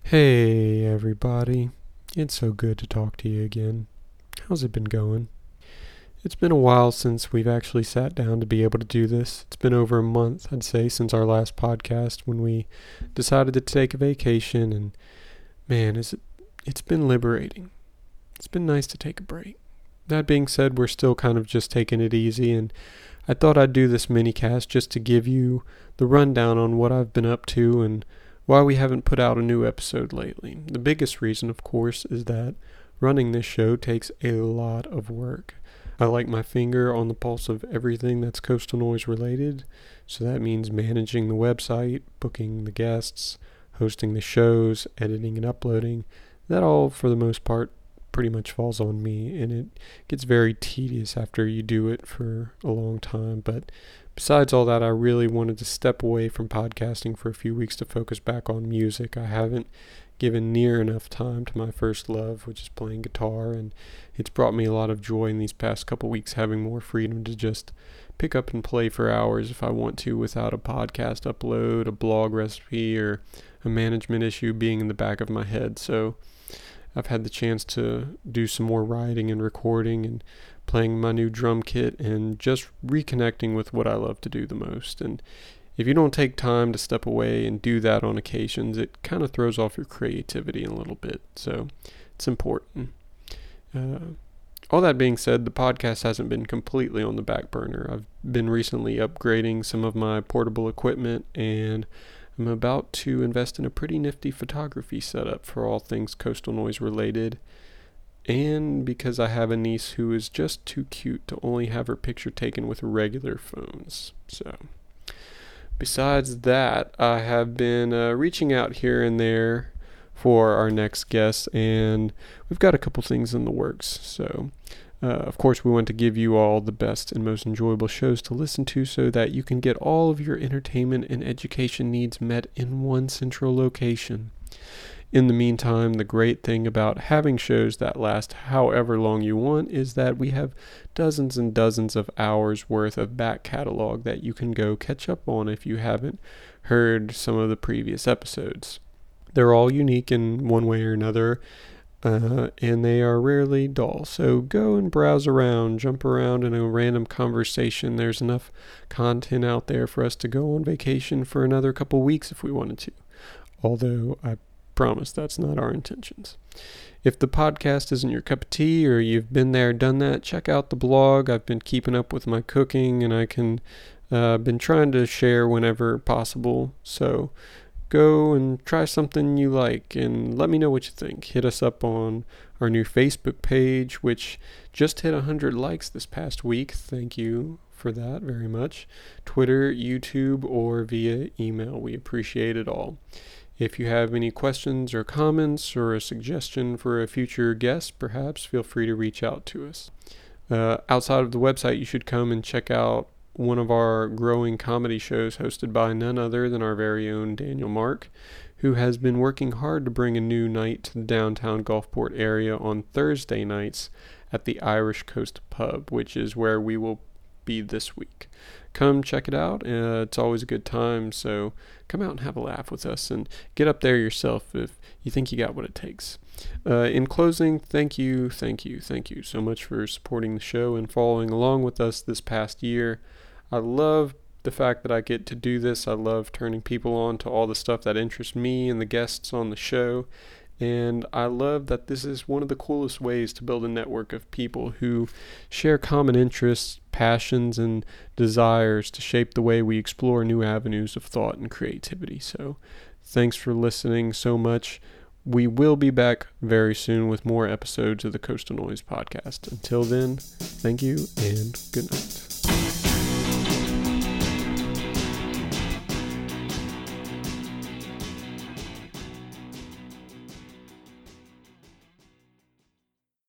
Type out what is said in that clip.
Hey everybody, it's so good to talk to you again. How's it been going? It's been a while since we've actually sat down to be able to do this. It's been over a month, I'd say, since our last podcast when we decided to take a vacation, and man, it's been liberating. It's been nice to take a break. That being said, we're still kind of just taking it easy, and I thought I'd do this mini cast just to give you the rundown on what I've been up to and why we haven't put out a new episode lately. The biggest reason, of course, is that running this show takes a lot of work. I like my finger on the pulse of everything that's Coastal Noise related, so that means managing the website, booking the guests, hosting the shows, editing and uploading. That all, for the most part, pretty much falls on me, and it gets very tedious after you do it for a long time. But besides all that, I really wanted to step away from podcasting for a few weeks to focus back on music. I haven't given near enough time to my first love, which is playing guitar, and it's brought me a lot of joy in these past couple weeks having more freedom to just pick up and play for hours if I want to without a podcast upload, a blog recipe, or a management issue being in the back of my head. So I've had the chance to do some more writing and recording and playing my new drum kit and just reconnecting with what I love to do the most. And if you don't take time to step away and do that on occasions, it kind of throws off your creativity a little bit. So it's important. All that being said, the podcast hasn't been completely on the back burner. I've been recently upgrading some of my portable equipment, and I'm about to invest in a pretty nifty photography setup for all things Coastal Noise related, and because I have a niece who is just too cute to only have her picture taken with regular phones. So, besides that, I have been reaching out here and there for our next guest, and we've got a couple things in the works. So, of course, we want to give you all the best and most enjoyable shows to listen to so that you can get all of your entertainment and education needs met in one central location. In the meantime, the great thing about having shows that last however long you want is that we have dozens and dozens of hours worth of back catalog that you can go catch up on if you haven't heard some of the previous episodes. They're all unique in one way or another, and they are rarely dull. So go and browse around, jump around in a random conversation. There's enough content out there for us to go on vacation for another couple weeks if we wanted to. Although I promise that's not our intentions. If the podcast isn't your cup of tea or you've been there, done that, check out the blog. I've been keeping up with my cooking, and I can been trying to share whenever possible. So go and try something you like and let me know what you think. Hit us up on our new Facebook page, which just hit 100 likes this past week. Thank you for that very much. Twitter, YouTube, or via email. We appreciate it all. If you have any questions or comments or a suggestion for a future guest, perhaps feel free to reach out to us. Outside of the website, you should come and check out one of our growing comedy shows hosted by none other than our very own Daniel Mark, who has been working hard to bring a new night to the downtown Gulfport area on Thursday nights at the Irish Coast Pub, which is where we will be this week. Come check it out. It's always a good time, so come out and have a laugh with us and get up there yourself if you think you got what it takes. In closing, thank you so much for supporting the show and following along with us this past year. I love the fact that I get to do this. I love turning people on to all the stuff that interests me and the guests on the show. And I love that this is one of the coolest ways to build a network of people who share common interests, passions, and desires to shape the way we explore new avenues of thought and creativity. So thanks for listening so much. We will be back very soon with more episodes of the Coastal Noise podcast. Until then, thank you and good night.